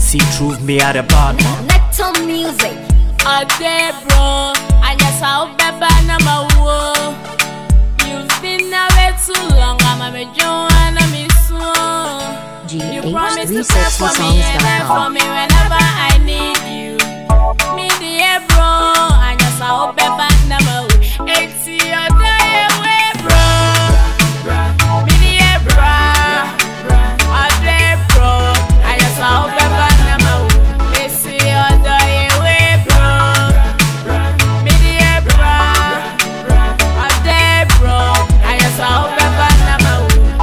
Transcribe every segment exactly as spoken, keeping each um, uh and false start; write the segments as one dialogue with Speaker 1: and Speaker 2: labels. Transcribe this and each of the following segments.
Speaker 1: See truth me at the bottom.
Speaker 2: Nectar music.
Speaker 3: A day, bro. I just saw Beba number one. You've been away too long. I'm a Joanna Miss One.
Speaker 2: G
Speaker 3: You
Speaker 2: H
Speaker 3: promise
Speaker 2: three
Speaker 3: to pray
Speaker 2: sixty
Speaker 3: for me and there for me whenever I need you. Me the bro. I just saw Beba number one. It's your day away, bro. Me the bro. A day, bro. I just saw Beba number one. It's your day away, bro. Me the bro. A day, bro. I just saw Beba number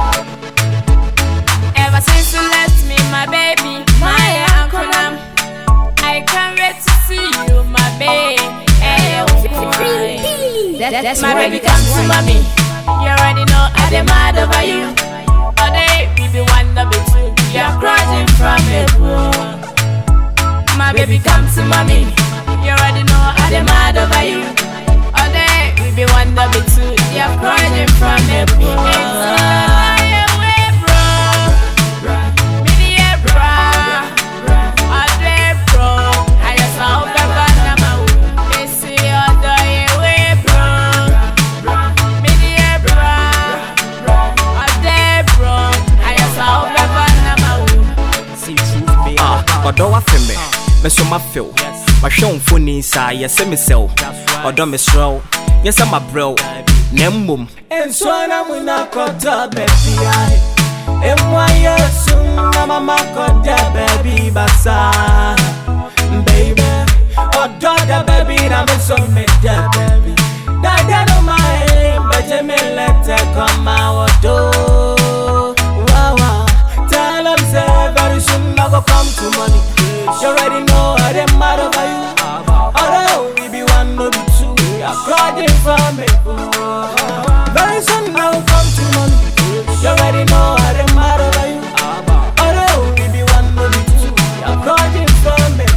Speaker 3: one. Ever since you left me, my baby, my uncle, um, I can't wait to see you, my baby. Hey, oh,
Speaker 2: That, that's
Speaker 3: my
Speaker 2: right,
Speaker 3: baby,
Speaker 2: that's
Speaker 3: come to
Speaker 2: right.
Speaker 3: mommy. You already know I demand over you. All day, we be one, double two. You're crying from it, bro. My baby, come to mommy. You already know I demand over you. All day, we be one, double two. You're crying from it, bro.
Speaker 1: Odo wa feme, me so ma feel. Ma hwe mfoni sa ye se me sell. Odo me srow, ye se ma bro. Nemmum.
Speaker 4: Enso na muna kota baby ai. Emwa yesu na mama kota baby basa. Baby, odo da baby na me so me da baby. Dada no my, but me let her come out odo. Wow wow. Tell them say very soon I go come to money. You already know I dem mad over you. Although we be one, no be two. I'm crying from it. Very soon I will come to money. You already know I dem mad over you. Although we be one, no be two. I'm crying from it.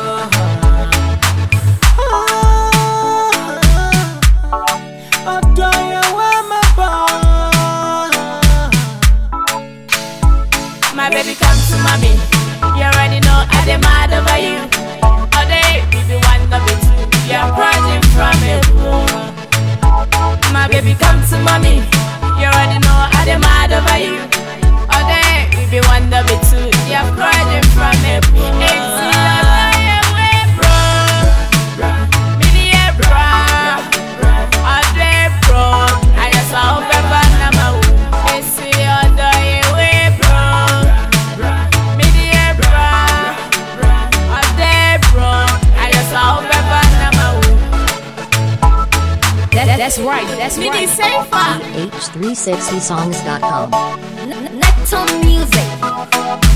Speaker 4: I don't know where my boy.
Speaker 3: My baby, come to mommy. You already know I demand over you. All day, we be one, double two. You're crying from it, bro. My baby, come to mommy. You already know I demand over you. All day, we be one, double two. You're crying from it, bro. It's your day away, bro. Me the bro. All day, bro. I just saw Beba number one. It's your day away, bro. Me the bro. All day, bro. I just saw Beba number one.
Speaker 2: That, that's right, that's
Speaker 3: Me the
Speaker 2: right.
Speaker 3: safer.
Speaker 2: G H three sixty songs dot com. Nectar music.